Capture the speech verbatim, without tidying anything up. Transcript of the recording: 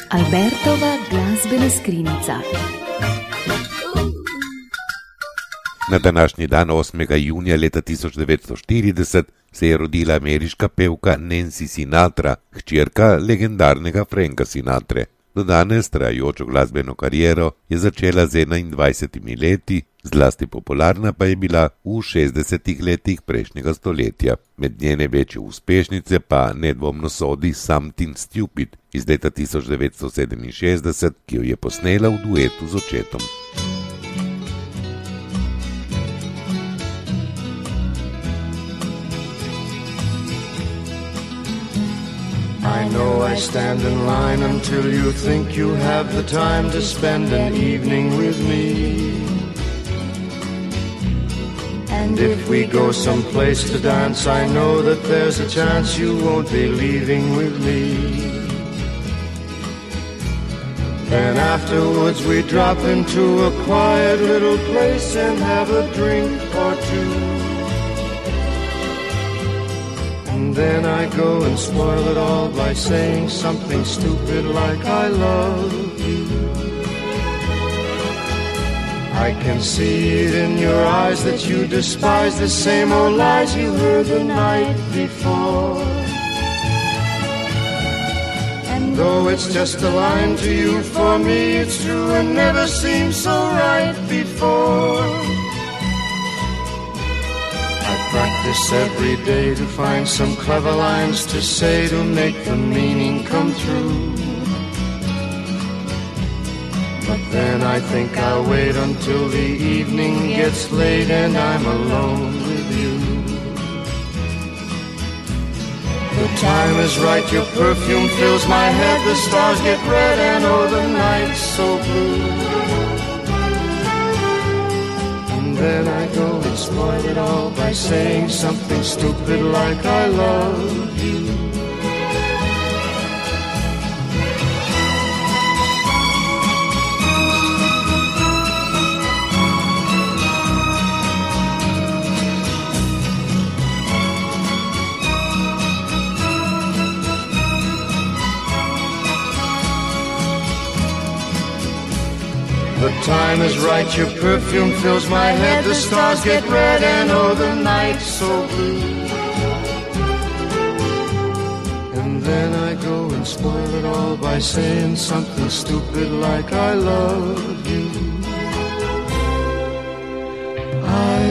Albertova glazbena skrinjica. Na današnji dan osmega junija leta tisoč devetsto štirideset se je rodila ameriška pevka Nancy Sinatra, hčerka legendarnega Franka Sinatre. Do danes trajajočo glasbeno kariero je začela z enaindvajsetimi leti, zlasti popularna pa je bila v šestdesetih letih prejšnjega stoletja. Med njene večje uspešnice pa nedvomno sodi Something Stupid iz leta tisoč devetsto sedeminšestdeset, ki jo je posnela v duetu z očetom. I know I stand in line until you think you have the time to spend an evening with me. And if we go someplace to dance, I know that there's a chance you won't be leaving with me. Then afterwards we drop into a quiet little place and have a drink or two. And then I go and spoil it all by saying something stupid like I love you. I can see it in your eyes that you despise the same old lies you heard the night before. And though it's just a line to you, for me it's true and never seemed so right before. Practice every day to find some clever lines to say to make the meaning come true. But then I think I'll wait until the evening gets late and I'm alone with you. The time is right, your perfume fills my head, the stars get red and oh the night's so blue. Then I go and spoil it all by saying something stupid like I love you. The time is right, your perfume fills my head, the stars get red and oh the night's so blue. And then I go and spoil it all by saying something stupid like I love you. I